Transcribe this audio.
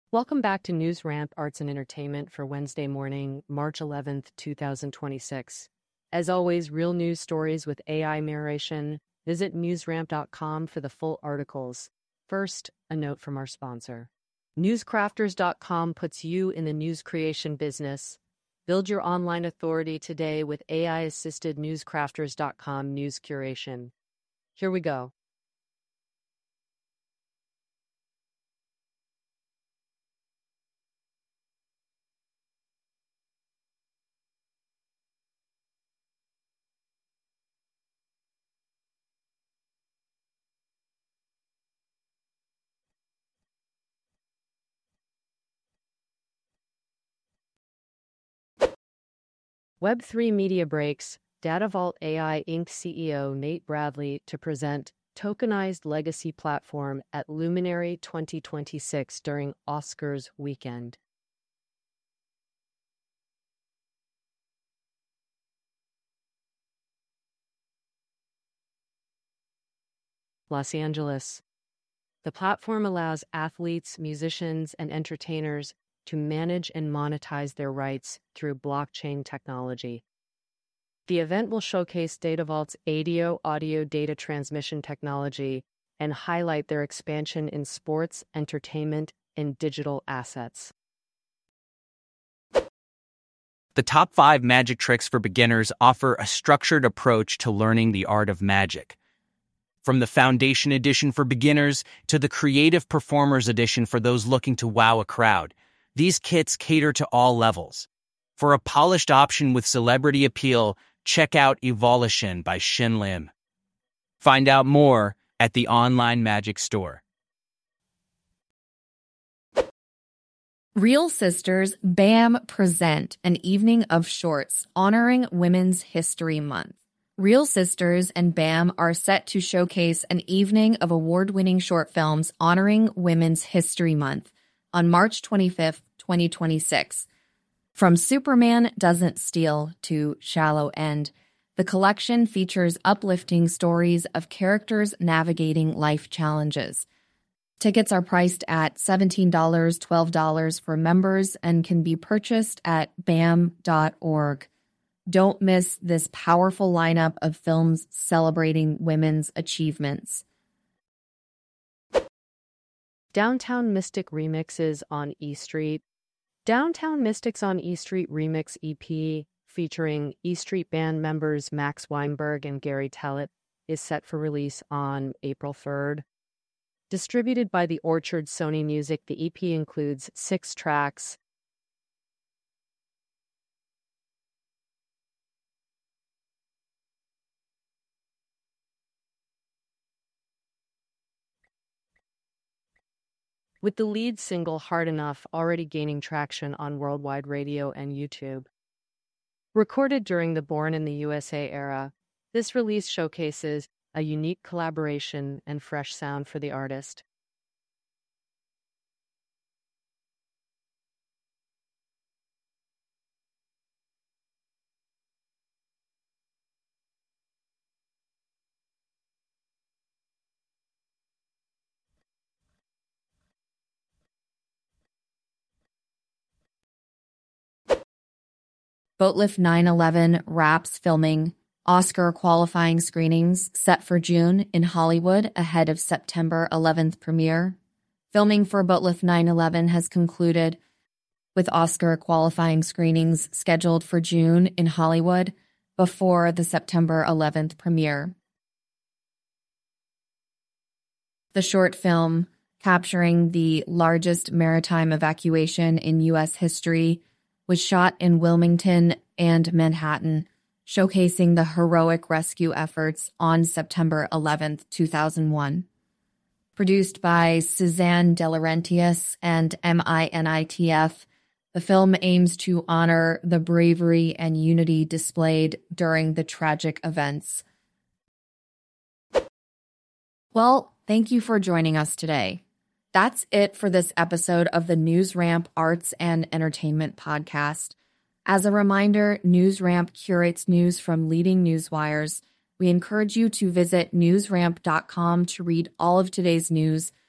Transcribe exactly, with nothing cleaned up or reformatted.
Welcome back to News Ramp Arts and Entertainment for Wednesday morning, March eleventh, twenty twenty-six. As always, real news stories with A I narration. Visit newsramp dot com for the full articles. First, a note from our sponsor. newscrafters dot com puts you in the news creation business. Build your online authority today with A I-assisted newscrafters dot com news curation. Here we go. Web three Media breaks DataVault A I Incorporated C E O Nate Bradley to present Tokenized Legacy Platform at Luminary twenty twenty-six during Oscars weekend. Los Angeles. The platform allows athletes, musicians, and entertainers to manage and monetize their rights through blockchain technology. The event will showcase DataVault's A D I O audio data transmission technology and highlight their expansion in sports, entertainment, and digital assets. The top five magic tricks for beginners offer a structured approach to learning the art of magic. From the Foundation Edition for beginners to the Creative Performers Edition for those looking to wow a crowd, these kits cater to all levels. For a polished option with celebrity appeal, check out Evolution by Shin Lim. Find out more at the Online Magic Store. Real Sisters BAM present an evening of shorts honoring Women's History Month. Real Sisters and BAM are set to showcase an evening of award-winning short films honoring Women's History Month on March twenty-fifth, twenty twenty-six. From Superman Doesn't Steal to Shallow End, the collection features uplifting stories of characters navigating life challenges. Tickets are priced at seventeen dollars, twelve dollars for members and can be purchased at B A M dot org. Don't miss this powerful lineup of films celebrating women's achievements. Downtown Mystic remixes on E Street. Downtown Mystics on E Street Remix E P, featuring E Street band members Max Weinberg and Gary Tellett, is set for release on April third. Distributed by the Orchard Sony Music, the E P includes six tracks. With the lead single Hard Enough already gaining traction on worldwide radio and YouTube. Recorded during the Born in the U S A era, this release showcases a unique collaboration and fresh sound for the artist. Boatlift nine eleven wraps filming. Oscar qualifying screenings set for June in Hollywood ahead of September eleventh premiere. Filming for Boatlift nine eleven has concluded, with Oscar qualifying screenings scheduled for June in Hollywood before the September eleventh premiere. The short film, capturing the largest maritime evacuation in U S history, was shot in Wilmington and Manhattan, showcasing the heroic rescue efforts on September eleventh, two thousand one. Produced by Suzanne De Laurentiis and M I N I T F, the film aims to honor the bravery and unity displayed during the tragic events. Well, thank you for joining us today. That's it for this episode of the NewsRamp Arts and Entertainment Podcast. As a reminder, NewsRamp curates news from leading newswires. We encourage you to visit newsramp dot com to read all of today's news,